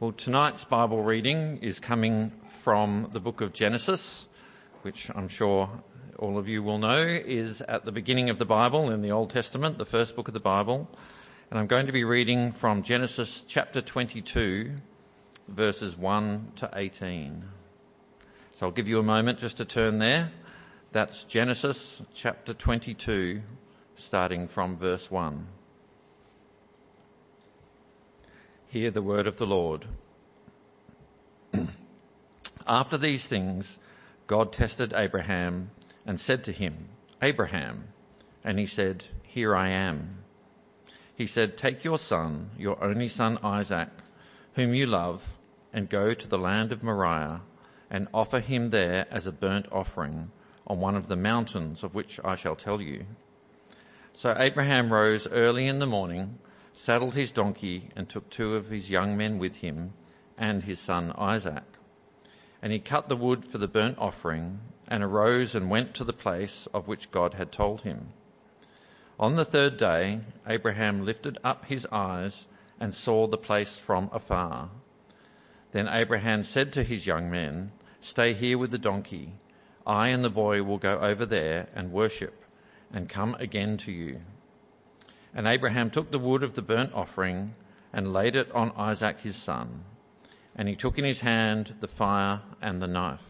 Well, tonight's Bible reading is coming from the book of Genesis, which I'm sure all of you will know is at the beginning of the Bible in the Old Testament, the first book of the Bible. And I'm going to be reading from Genesis chapter 22, verses 1 to 18. So I'll give you a moment just to turn there. That's Genesis chapter 22, starting from verse 1. Hear the word of the Lord. After these things, God tested Abraham and said to him, "Abraham." And he said, "Here I am." He said, "Take your son, your only son Isaac, whom you love, and go to the land of Moriah, and offer him there as a burnt offering on one of the mountains of which I shall tell you." So Abraham rose early in the morning, saddled his donkey, and took 2 of his young men with him and his son Isaac. And he cut the wood for the burnt offering and arose and went to the place of which God had told him. On the 3rd day, Abraham lifted up his eyes and saw the place from afar. Then Abraham said to his young men, "Stay here with the donkey. I and the boy will go over there and worship and come again to you." And Abraham took the wood of the burnt offering and laid it on Isaac his son. And he took in his hand the fire and the knife.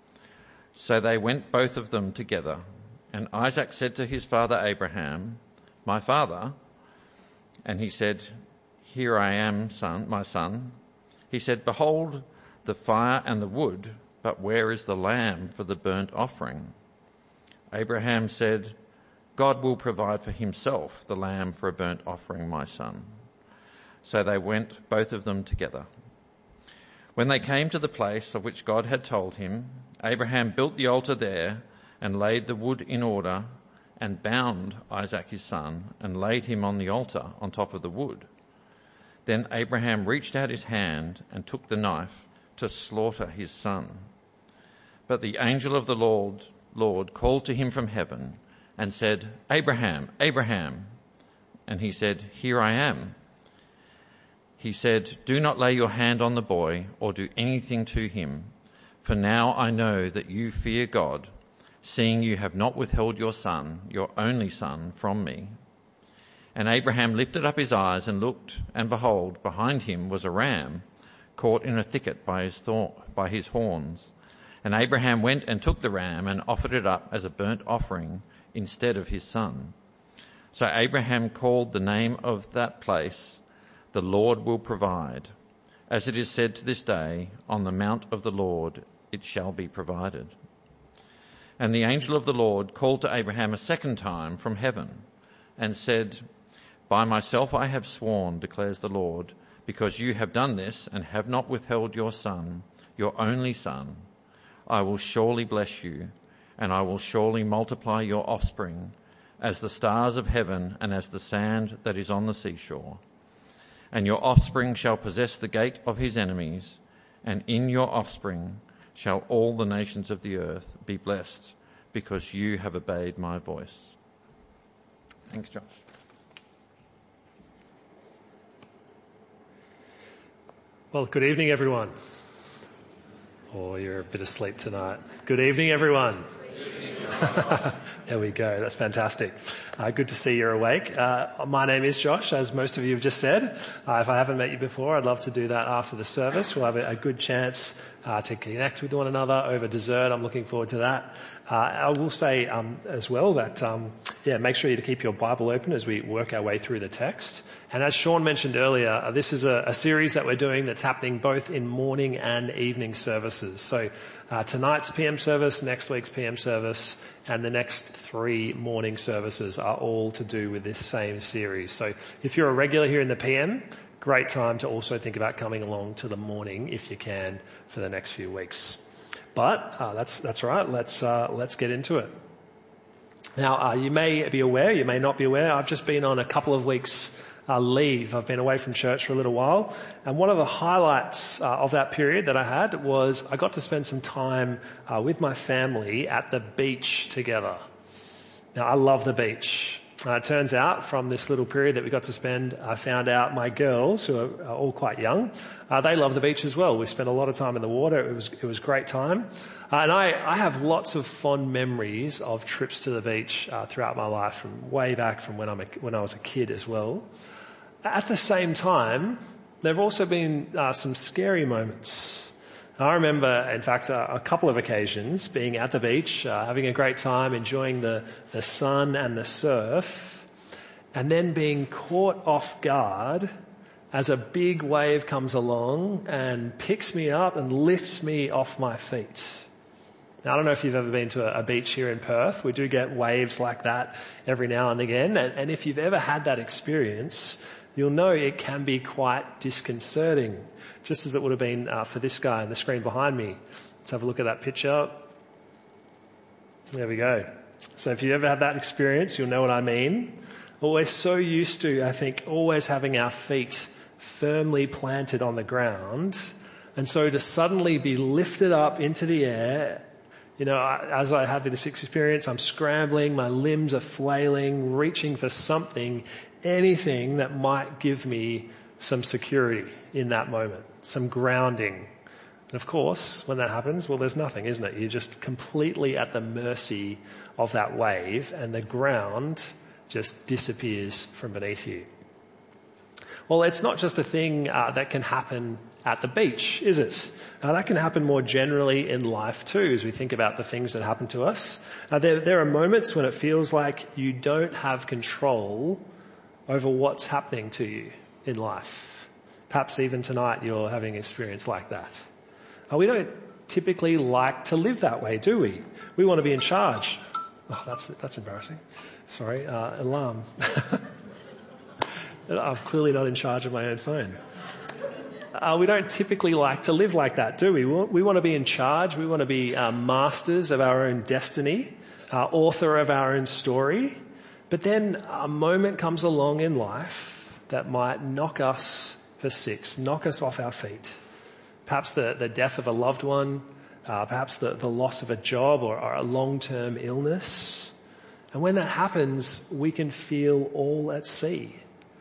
So they went both of them together. And Isaac said to his father Abraham, "My father?" And he said, "Here I am, my son." He said, "Behold the fire and the wood, but where is the lamb for the burnt offering?" Abraham said, "God will provide for himself the lamb for a burnt offering, my son." So they went both of them together. When they came to the place of which God had told him, Abraham built the altar there and laid the wood in order and bound Isaac his son and laid him on the altar on top of the wood. Then Abraham reached out his hand and took the knife to slaughter his son. But the angel of the Lord called to him from heaven and said, "Abraham, Abraham." And he said, "Here I am." He said, "Do not lay your hand on the boy or do anything to him, for now I know that you fear God, seeing you have not withheld your son, your only son, from me." And Abraham lifted up his eyes and looked, and behold, behind him was a ram caught in a thicket by his horns. And Abraham went and took the ram and offered it up as a burnt offering instead of his son. So Abraham called the name of that place, "The Lord will provide." As it is said to this day, "On the mount of the Lord it shall be provided." And the angel of the Lord called to Abraham a second time from heaven and said, "By myself I have sworn, declares the Lord, because you have done this and have not withheld your son, your only son, I will surely bless you, and I will surely multiply your offspring as the stars of heaven and as the sand that is on the seashore. And your offspring shall possess the gate of his enemies, and in your offspring shall all the nations of the earth be blessed, because you have obeyed my voice." Thanks, Josh. Well, good evening, everyone. Oh, you're a bit asleep tonight. Good evening, everyone. There we go. That's fantastic. Good to see you're awake. My name is Josh, as most of you have just said. If I haven't met you before, I'd love to do that after the service. We'll have a good chance to connect with one another over dessert. I'm looking forward to that. I will say as well that, make sure you keep your Bible open as we work our way through the text. And as Sean mentioned earlier, this is a series that we're doing that's happening both in morning and evening services. So tonight's PM service, next week's PM service, and the next 3 morning services are all to do with this same series. So if you're a regular here in the PM, great time to also think about coming along to the morning if you can for the next few weeks. But that's right. Let's get into it. Now, you may be aware, you may not be aware, I've just been on a couple of weeks leave. I've been away from church for a little while. And one of the highlights of that period that I had was I got to spend some time with my family at the beach together. Now, I love the beach. It turns out from this little period that we got to spend, I found out my girls, who are all quite young, they love the beach as well. We spent a lot of time in the water. It was a great time. And I have lots of fond memories of trips to the beach throughout my life, from way back from when I was a kid as well. At the same time, there have also been some scary moments. I remember, in fact, a couple of occasions being at the beach, having a great time, enjoying the sun and the surf, and then being caught off guard as a big wave comes along and picks me up and lifts me off my feet. Now, I don't know if you've ever been to a beach here in Perth. We do get waves like that every now and again. And if you've ever had that experience, you'll know it can be quite disconcerting, just as it would have been for this guy on the screen behind me. Let's have a look at that picture. There we go. So if you ever had that experience, you'll know what I mean. Well, we're so used to, I think, always having our feet firmly planted on the ground. And so to suddenly be lifted up into the air, as I have this experience, I'm scrambling, my limbs are flailing, reaching for something, anything that might give me some security in that moment, some grounding. And of course, when that happens, well, there's nothing, isn't it? You're just completely at the mercy of that wave, and the ground just disappears from beneath you. Well, it's not just a thing that can happen at the beach, is it? That can happen more generally in life too, as we think about the things that happen to us. There are moments when it feels like you don't have control over what's happening to you in life. Perhaps even tonight you're having an experience like that. We don't typically like to live that way, do we? We want to be in charge. Oh, that's embarrassing. Sorry, alarm. I'm clearly not in charge of my own phone. We don't typically like to live like that, do we? We want to be in charge. We want to be masters of our own destiny, author of our own story. But then a moment comes along in life that might knock us for six, knock us off our feet. Perhaps the death of a loved one, perhaps the loss of a job or a long-term illness. And when that happens, we can feel all at sea.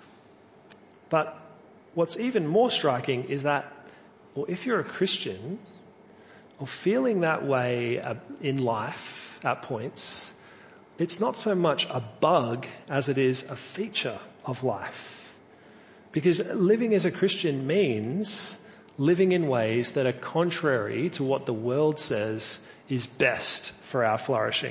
But what's even more striking is that, well, if you're a Christian, or feeling that way in life at points, it's not so much a bug as it is a feature of life. Because living as a Christian means living in ways that are contrary to what the world says is best for our flourishing.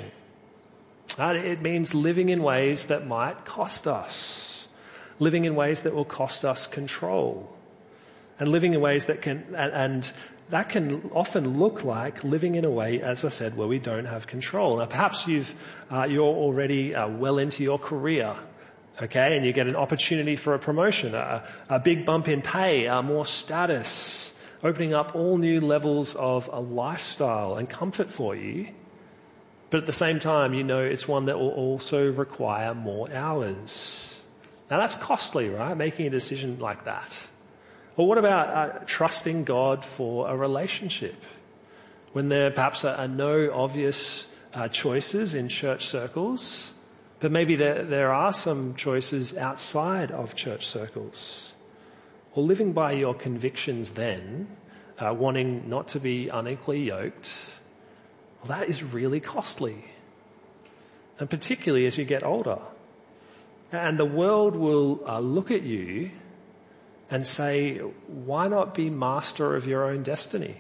It means living in ways that might cost us, living in ways that will cost us control, and living in ways that that can often look like living in a way, as I said, where we don't have control. Now, perhaps you're already well into your career, okay, and you get an opportunity for a promotion, a big bump in pay, more status, opening up all new levels of a lifestyle and comfort for you. But at the same time, it's one that will also require more hours. Now, that's costly, right? Making a decision like that. Or what about trusting God for a relationship? When there perhaps are no obvious choices in church circles, but maybe there are some choices outside of church circles. Or living by your convictions then, wanting not to be unequally yoked, well, that is really costly. And particularly as you get older. And the world will look at you and say, why not be master of your own destiny?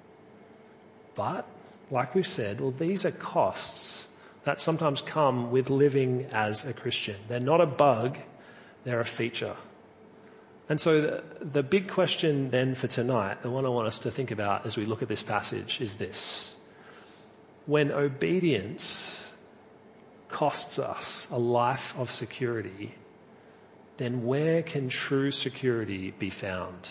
But, like we've said, well, these are costs that sometimes come with living as a Christian. They're not a bug, they're a feature. And so the big question then for tonight, the one I want us to think about as we look at this passage, is this. When obedience costs us a life of security, then where can true security be found?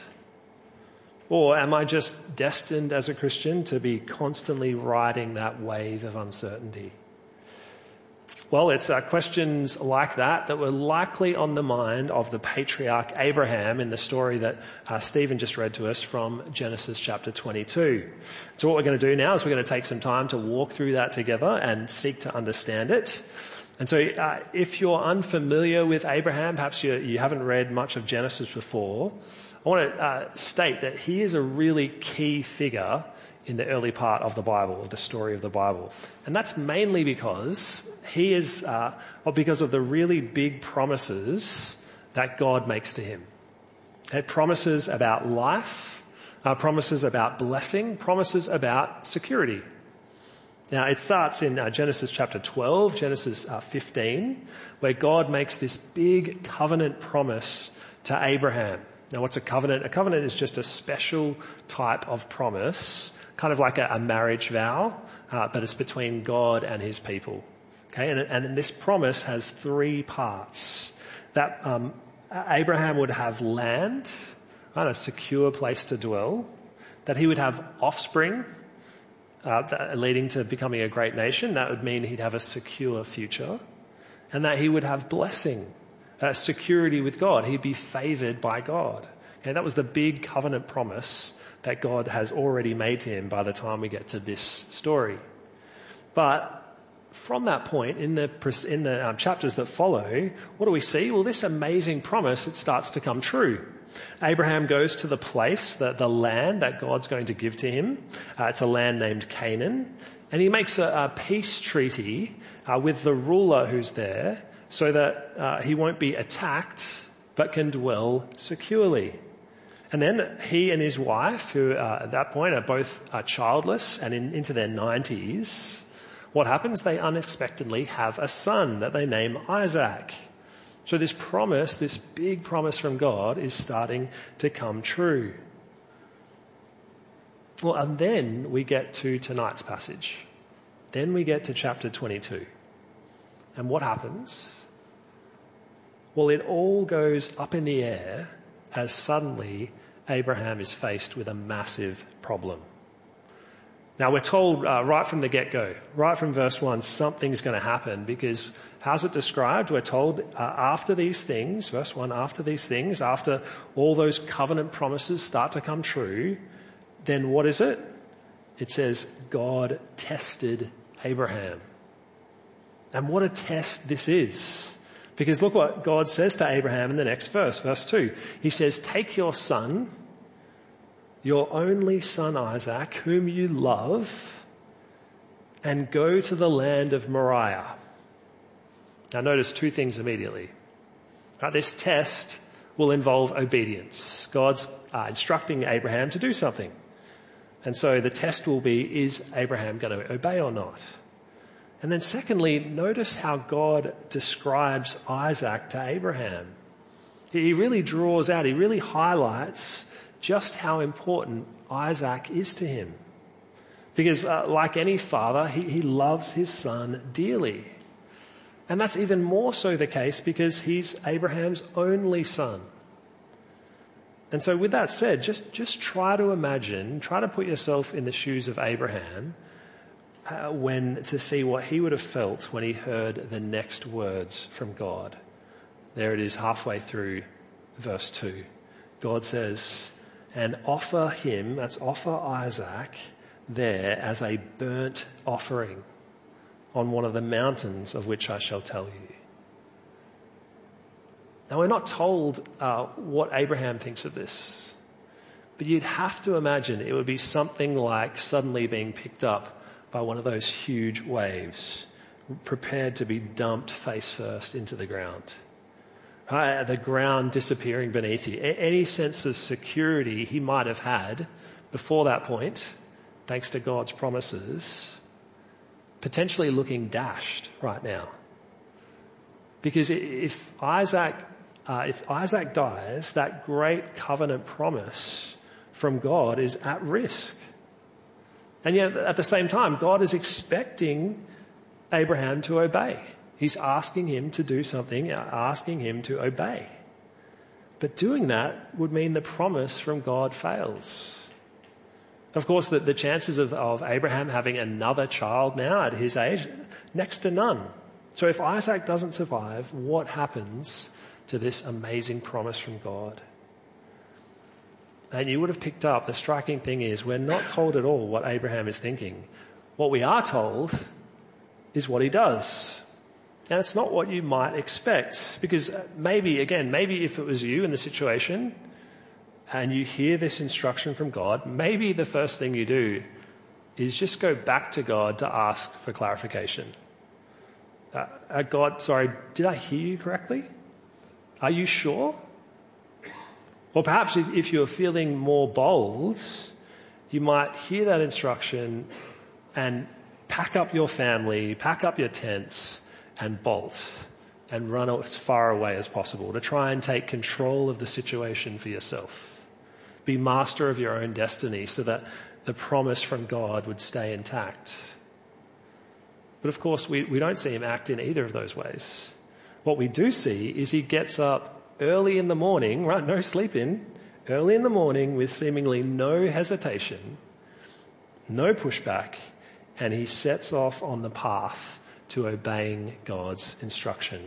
Or am I just destined as a Christian to be constantly riding that wave of uncertainty? Well, it's questions like that were likely on the mind of the patriarch Abraham in the story that Stephen just read to us from Genesis chapter 22. So what we're going to do now is we're going to take some time to walk through that together and seek to understand it. And so if you're unfamiliar with Abraham, perhaps you haven't read much of Genesis before, I want to state that he is a really key figure in the early part of the Bible, of the story of the Bible. And that's mainly because he is, because of the really big promises that God makes to him. Promises about life, promises about blessing, promises about security. Now, it starts in Genesis chapter 12, Genesis 15, where God makes this big covenant promise to Abraham. Now, what's a covenant? A covenant is just a special type of promise, kind of like a marriage vow, but it's between God and his people. Okay, and this promise has three parts. That Abraham would have land, right, a secure place to dwell, that he would have offspring, leading to becoming a great nation. That would mean he'd have a secure future. And that he would have blessing, security with God. He'd be favoured by God. Okay, that was the big covenant promise that God has already made to him by the time we get to this story. But from that point, in the chapters that follow, what do we see? Well, this amazing promise, it starts to come true. Abraham goes to the place, the land that God's going to give to him. It's a land named Canaan. And he makes a peace treaty with the ruler who's there so that he won't be attacked but can dwell securely. And then he and his wife, who at that point are both childless and into their 90s, what happens? They unexpectedly have a son that they name Isaac. So this promise, this big promise from God, is starting to come true. Well, and then we get to tonight's passage. Then we get to chapter 22. And what happens? Well, it all goes up in the air as suddenly Abraham is faced with a massive problem. Now, we're told right from the get-go, right from verse 1, something's going to happen because how's it described? We're told after these things, verse 1, after these things, after all those covenant promises start to come true, then what is it? It says God tested Abraham. And what a test this is. Because look what God says to Abraham in the next verse, verse 2. He says, take your son, your only son Isaac, whom you love, and go to the land of Moriah. Now notice two things immediately. This test will involve obedience. God's instructing Abraham to do something. And so the test will be, is Abraham going to obey or not? And then secondly, notice how God describes Isaac to Abraham. He really draws out, he really highlights just how important Isaac is to him. Because like any father, he loves his son dearly. And that's even more so the case because he's Abraham's only son. And so with that said, just try to imagine, try to put yourself in the shoes of Abraham to see what he would have felt when he heard the next words from God. There it is, halfway through verse 2. God says, and offer him, that's offer Isaac, there as a burnt offering on one of the mountains of which I shall tell you. Now we're not told what Abraham thinks of this, but you'd have to imagine it would be something like suddenly being picked up by one of those huge waves, prepared to be dumped face first into the ground. The ground disappearing beneath you. Any sense of security he might have had before that point, thanks to God's promises, potentially looking dashed right now. Because if Isaac dies, that great covenant promise from God is at risk. And yet at the same time, God is expecting Abraham to obey. He's asking him to do something, asking him to obey. But doing that would mean the promise from God fails. Of course, the chances of Abraham having another child now at his age, next to none. So if Isaac doesn't survive, what happens to this amazing promise from God? And you would have picked up, the striking thing is, we're not told at all what Abraham is thinking. What we are told is what he does. And it's not what you might expect, because maybe if it was you in the situation and you hear this instruction from God, maybe the first thing you do is just go back to God to ask for clarification. God, sorry, did I hear you correctly? Are you sure? Or perhaps if you're feeling more bold, you might hear that instruction and pack up your family, pack up your tents and bolt and run as far away as possible to try and take control of the situation for yourself. Be master of your own destiny so that the promise from God would stay intact. But of course, we don't see him act in either of those ways. What we do see is he gets up early in the morning, right? No sleep in, early in the morning with seemingly no hesitation, no pushback, and he sets off on the path to obeying God's instruction.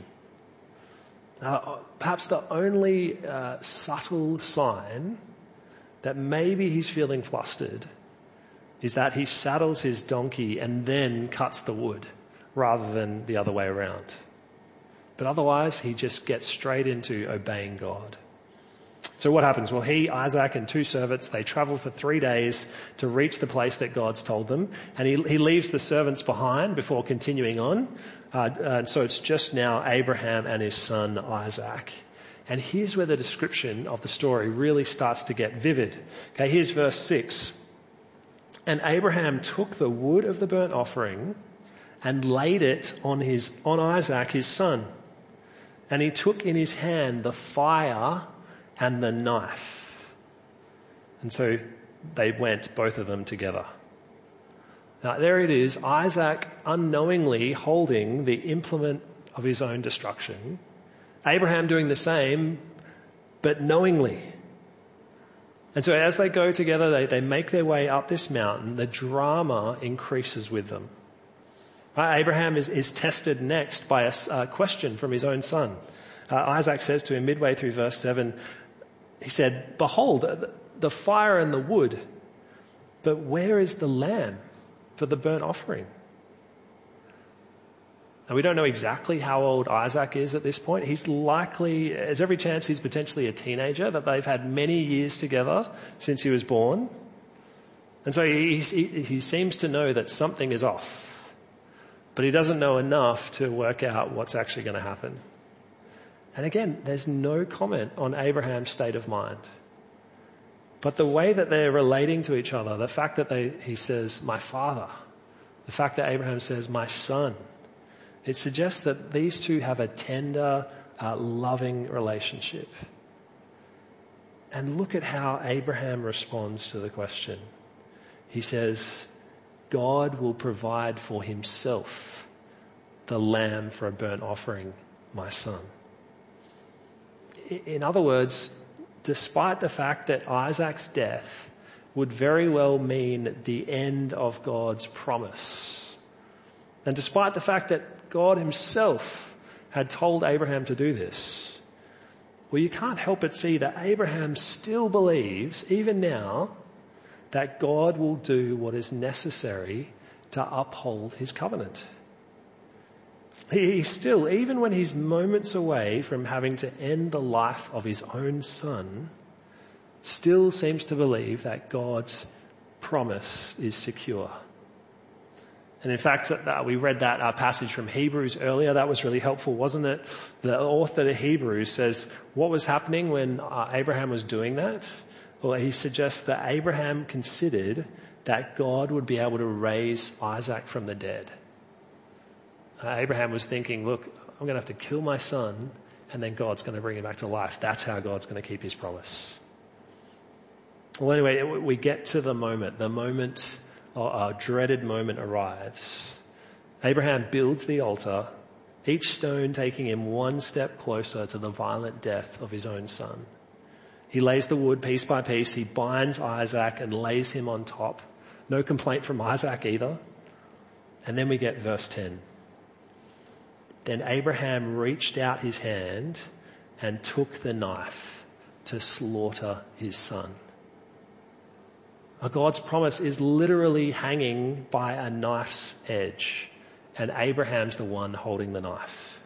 Perhaps the only subtle sign that maybe he's feeling flustered is that he saddles his donkey and then cuts the wood rather than the other way around. But otherwise, he just gets straight into obeying God. So what happens? Well, he, Isaac, and 2 servants, they travel for 3 days to reach the place that God's told them. And he leaves the servants behind before continuing on. And so it's just now Abraham and his son Isaac. And here's where the description of the story really starts to get vivid. Okay, here's verse 6. And Abraham took the wood of the burnt offering and laid it on Isaac, his son. And he took in his hand the fire and the knife. And so they went, both of them together. Now there it is, Isaac unknowingly holding the implement of his own destruction. Abraham doing the same, but knowingly. And so as they go together, they make their way up this mountain. The drama increases with them. Abraham is tested next by a question from his own son. Isaac says to him midway through verse 7, he said, "Behold, the fire and the wood, but where is the lamb for the burnt offering?" Now, we don't know exactly how old Isaac is at this point. He's likely, there's every chance he's potentially a teenager, that they've had many years together since he was born. And so he seems to know that something is off. But he doesn't know enough to work out what's actually going to happen. And again, there's no comment on Abraham's state of mind. But the way that they're relating to each other, the fact that he says, "my father," the fact that Abraham says, "my son," it suggests that these two have a tender, loving relationship. And look at how Abraham responds to the question. He says, "God will provide for himself the lamb for a burnt offering, my son." In other words, despite the fact that Isaac's death would very well mean the end of God's promise, and despite the fact that God himself had told Abraham to do this, well, you can't help but see that Abraham still believes, even now, that God will do what is necessary to uphold his covenant. He still, even when he's moments away from having to end the life of his own son, still seems to believe that God's promise is secure. And in fact, we read that passage from Hebrews earlier. That was really helpful, wasn't it? The author of Hebrews says what was happening when Abraham was doing that. Well, he suggests that Abraham considered that God would be able to raise Isaac from the dead. Abraham was thinking, look, I'm going to have to kill my son and then God's going to bring him back to life. That's how God's going to keep his promise. Well, anyway, we get to the moment. The moment, a dreaded moment arrives. Abraham builds the altar, each stone taking him one step closer to the violent death of his own son. He lays the wood piece by piece. He binds Isaac and lays him on top. No complaint from Isaac either. And then we get verse 10. Then Abraham reached out his hand and took the knife to slaughter his son. God's promise is literally hanging by a knife's edge, and Abraham's the one holding the knife.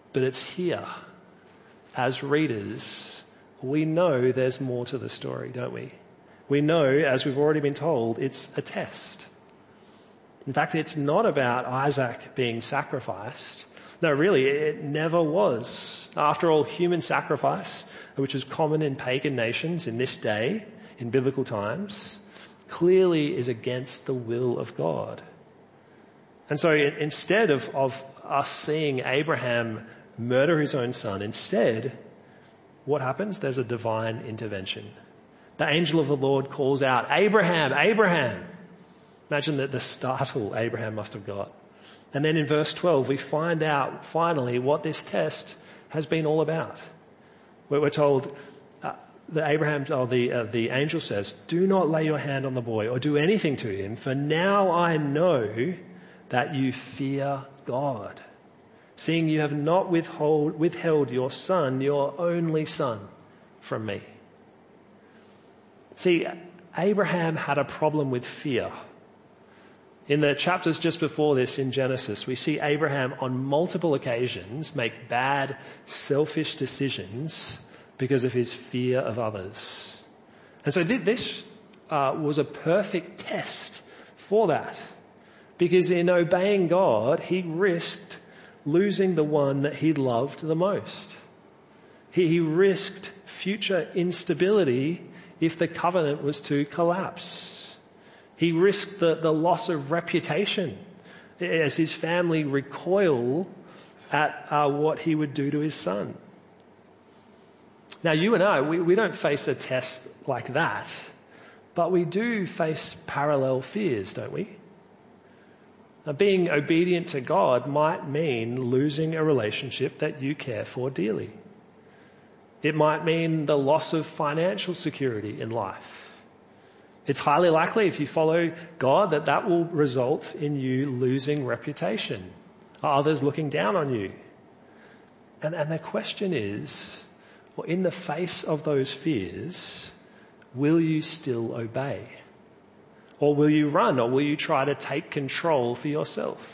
But it's here, as readers, we know there's more to the story, don't we? We know, as we've already been told, it's a test. In fact, it's not about Isaac being sacrificed. No, really, it never was. After all, human sacrifice, which is common in pagan nations in this day, in biblical times, clearly is against the will of God. And so instead of us seeing Abraham murder his own son, instead, what happens? There's a divine intervention. The angel of the Lord calls out, Abraham, Abraham. Imagine the startle Abraham must have got. And then in verse 12, we find out finally what this test has been all about. We're told the angel says, do not lay your hand on the boy or do anything to him, for now I know that you fear God, seeing you have not withheld your son, your only son, from me. See, Abraham had a problem with fear. In the chapters just before this in Genesis, we see Abraham on multiple occasions make bad, selfish decisions because of his fear of others. And so this was a perfect test for that. Because in obeying God, he risked losing the one that he loved the most. He risked future instability if the covenant was to collapse. He risked the loss of reputation as his family recoil at what he would do to his son. Now, you and I, we don't face a test like that, but we do face parallel fears, don't we? Now, being obedient to God might mean losing a relationship that you care for dearly. It might mean the loss of financial security in life. It's highly likely if you follow God that will result in you losing reputation, others looking down on you. And the question is, well, in the face of those fears, will you still obey? Or will you run? Or will you try to take control for yourself?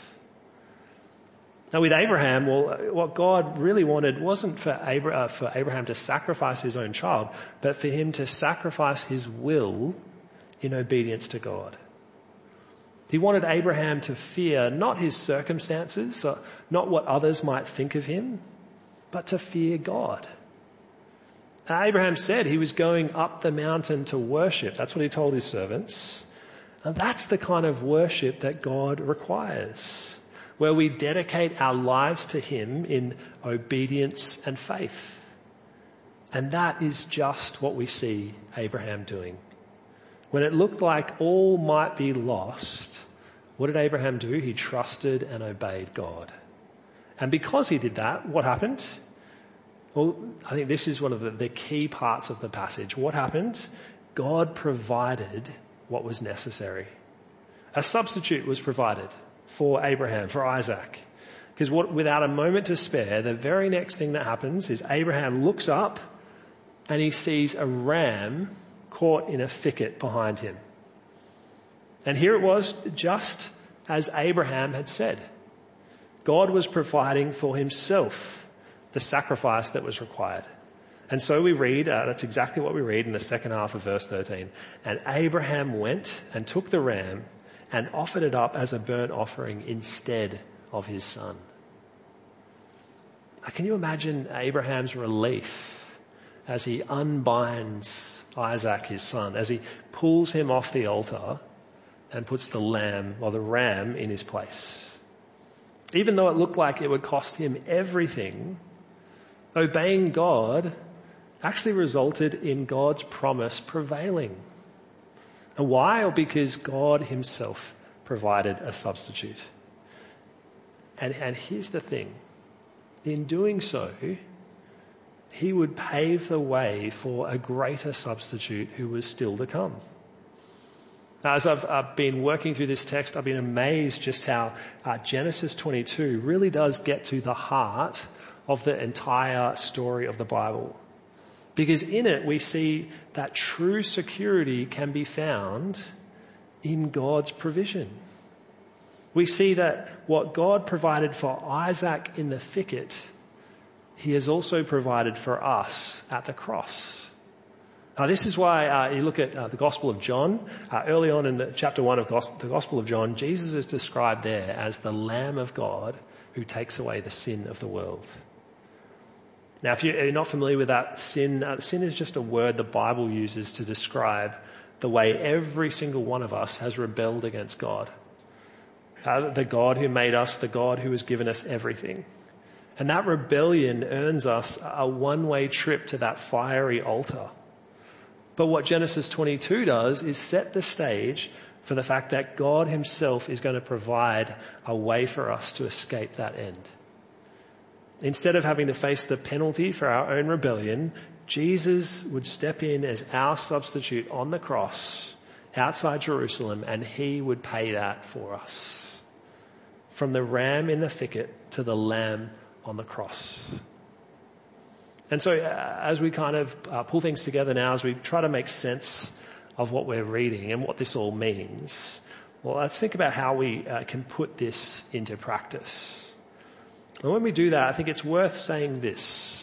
Now with Abraham, well, what God really wanted wasn't for Abraham to sacrifice his own child, but for him to sacrifice his will in obedience to God. He wanted Abraham to fear not his circumstances, not what others might think of him, but to fear God. Now, Abraham said he was going up the mountain to worship. That's what he told his servants. And that's the kind of worship that God requires, where we dedicate our lives to him in obedience and faith. And that is just what we see Abraham doing. When it looked like all might be lost, what did Abraham do? He trusted and obeyed God. And because he did that, what happened? Well, I think this is one of the key parts of the passage. What happened? God provided what was necessary. A substitute was provided for Abraham, for Isaac. Because without a moment to spare, the very next thing that happens is Abraham looks up and he sees a ram caught in a thicket behind him. And here it was, just as Abraham had said. God was providing for himself the sacrifice that was required. And so we read, that's exactly what we read in the second half of verse 13. And Abraham went and took the ram and offered it up as a burnt offering instead of his son. Now, can you imagine Abraham's relief as he unbinds Isaac, his son, as he pulls him off the altar and puts the ram in his place? Even though it looked like it would cost him everything, obeying God actually resulted in God's promise prevailing. And why? Or because God himself provided a substitute. And here's the thing. In doing so, he would pave the way for a greater substitute who was still to come. Now, as I've been working through this text, I've been amazed just how Genesis 22 really does get to the heart of the entire story of the Bible. Because in it we see that true security can be found in God's provision. We see that what God provided for Isaac in the thicket he has also provided for us at the cross. This is why you look at the Gospel of John. Early on in chapter 1 of the Gospel of John, Jesus is described there as the Lamb of God who takes away the sin of the world. Now, if you're not familiar with that, sin is just a word the Bible uses to describe the way every single one of us has rebelled against God. The God who made us, the God who has given us everything. And that rebellion earns us a one-way trip to that fiery altar. But what Genesis 22 does is set the stage for the fact that God himself is going to provide a way for us to escape that end. Instead of having to face the penalty for our own rebellion, Jesus would step in as our substitute on the cross outside Jerusalem, and he would pay that for us. From the ram in the thicket to the lamb on the cross. And so as we kind of pull things together now, as we try to make sense of what we're reading and what this all means, well, let's think about how we can put this into practice. And when we do that, I think it's worth saying this.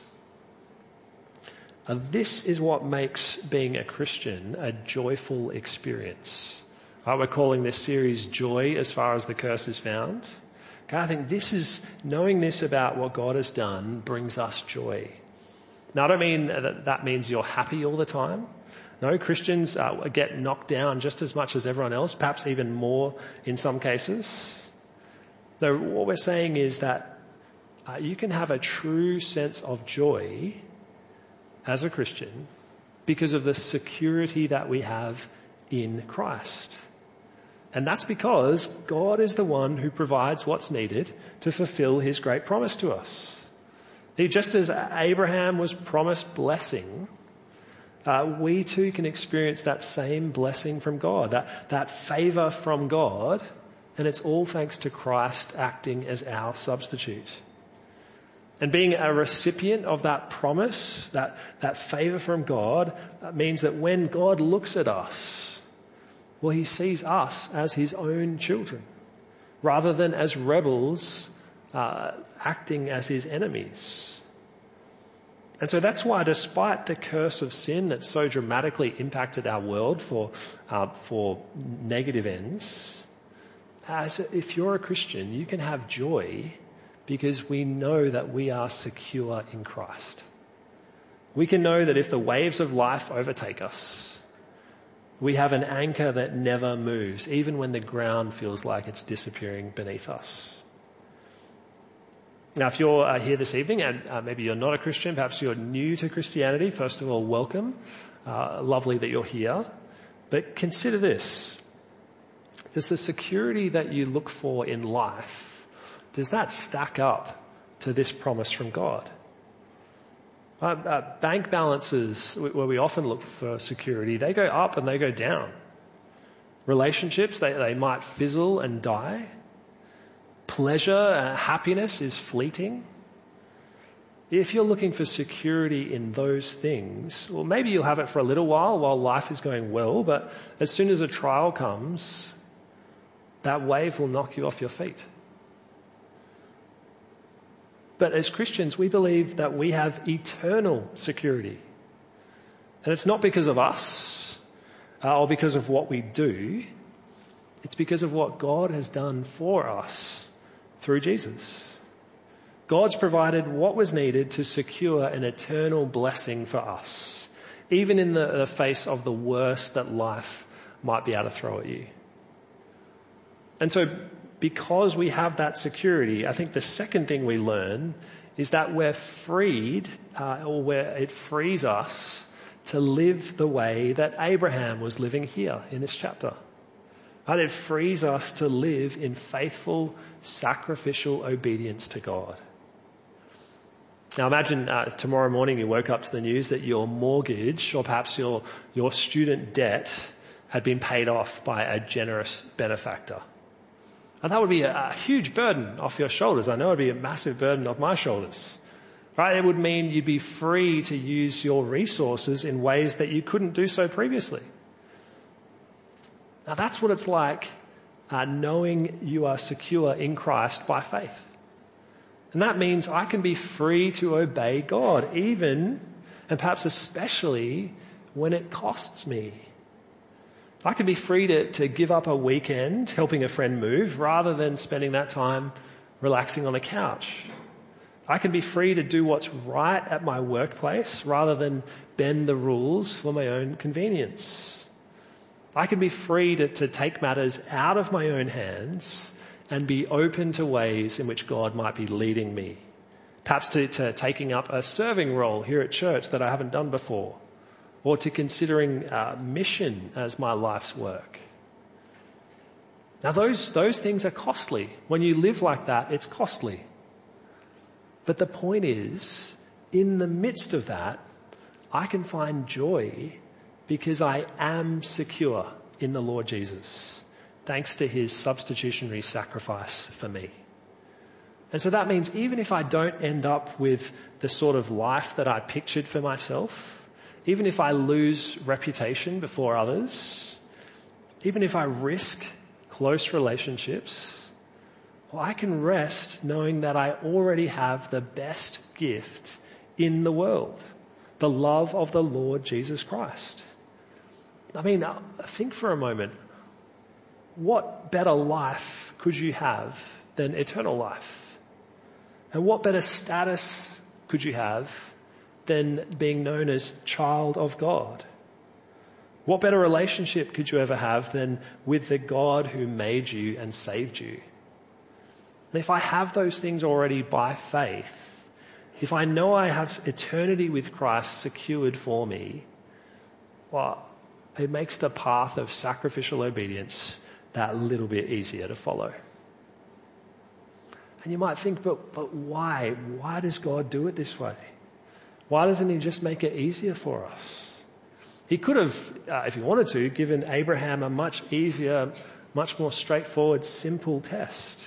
This is what makes being a Christian a joyful experience. We're calling this series Joy as Far as the Curse is Found. Okay, I think knowing this about what God has done brings us joy. Now, I don't mean that means you're happy all the time. No, Christians get knocked down just as much as everyone else, perhaps even more in some cases. No, what we're saying is that you can have a true sense of joy as a Christian because of the security that we have in Christ. And that's because God is the one who provides what's needed to fulfill his great promise to us. Just as Abraham was promised blessing, we too can experience that same blessing from God, that favour from God, and it's all thanks to Christ acting as our substitute. And being a recipient of that promise, that favour from God, means that when God looks at us, well, he sees us as his own children, rather than as rebels acting as his enemies. And so that's why, despite the curse of sin that so dramatically impacted our world for negative ends, if you're a Christian, you can have joy because we know that we are secure in Christ. We can know that if the waves of life overtake us, we have an anchor that never moves, even when the ground feels like it's disappearing beneath us. Now, if you're here this evening and maybe you're not a Christian, perhaps you're new to Christianity, first of all, welcome. Lovely that you're here. But consider this. Does the security that you look for in life, does that stack up to this promise from God? Bank balances, where we often look for security, they go up and they go down. Relationships, they might fizzle and die. Pleasure, happiness is fleeting. If you're looking for security in those things, well, maybe you'll have it for a little while life is going well, but as soon as a trial comes, that wave will knock you off your feet. But as Christians, we believe that we have eternal security. And it's not because of us or because of what we do. It's because of what God has done for us through Jesus. God's provided what was needed to secure an eternal blessing for us, even in the face of the worst that life might be able to throw at you. And so because we have that security, I think the second thing we learn is that we're freed, it frees us to live the way that Abraham was living here in this chapter. And it frees us to live in faithful, sacrificial obedience to God. Now imagine tomorrow morning you woke up to the news that your mortgage, or perhaps your student debt, had been paid off by a generous benefactor. And that would be a huge burden off your shoulders. I know it would be a massive burden off my shoulders. Right? It would mean you'd be free to use your resources in ways that you couldn't do so previously. Now that's what it's like knowing you are secure in Christ by faith. And that means I can be free to obey God, even and perhaps especially when it costs me. I can be free to give up a weekend helping a friend move rather than spending that time relaxing on the couch. I can be free to do what's right at my workplace rather than bend the rules for my own convenience. I can be free to take matters out of my own hands and be open to ways in which God might be leading me. Perhaps to taking up a serving role here at church that I haven't done before, or to considering mission as my life's work. Now those things are costly. When you live like that, it's costly. But the point is, in the midst of that, I can find joy because I am secure in the Lord Jesus, thanks to his substitutionary sacrifice for me. And so that means even if I don't end up with the sort of life that I pictured for myself, even if I lose reputation before others, even if I risk close relationships, well, I can rest knowing that I already have the best gift in the world, the love of the Lord Jesus Christ. I mean, think for a moment, what better life could you have than eternal life? And what better status could you have than being known as child of God? What better relationship could you ever have than with the God who made you and saved you? And if I have those things already by faith, if I know I have eternity with Christ secured for me, well, it makes the path of sacrificial obedience that little bit easier to follow. And you might think, but why? Why does God do it this way? Why doesn't he just make it easier for us? He could have, if he wanted to, given Abraham a much easier, much more straightforward, simple test.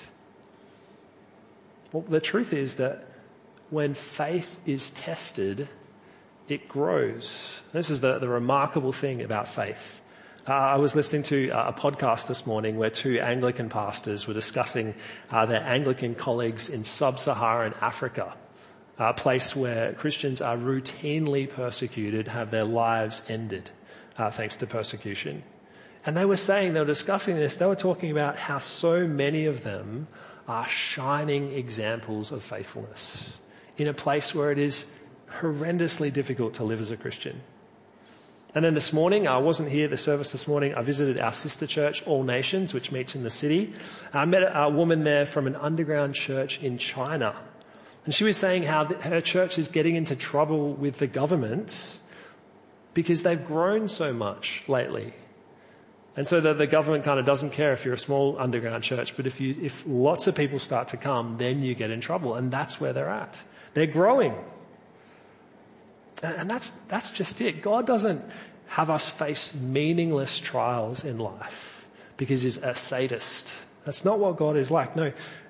Well, the truth is that when faith is tested, it grows. This is the remarkable thing about faith. I was listening to a podcast this morning where two Anglican pastors were discussing their Anglican colleagues in sub-Saharan Africa, a place where Christians are routinely persecuted, have their lives ended thanks to persecution. And they were discussing this, they were talking about how so many of them are shining examples of faithfulness in a place where it is horrendously difficult to live as a Christian. And then this morning, I wasn't here at the service this morning. I visited our sister church, All Nations, which meets in the city. I met a woman there from an underground church in China. And she was saying how her church is getting into trouble with the government because they've grown so much lately. And so the government kind of doesn't care if you're a small underground church, but if lots of people start to come, then you get in trouble. And that's where they're at. They're growing. And that's just it. God doesn't have us face meaningless trials in life because he's a sadist. That's not what God is like. No,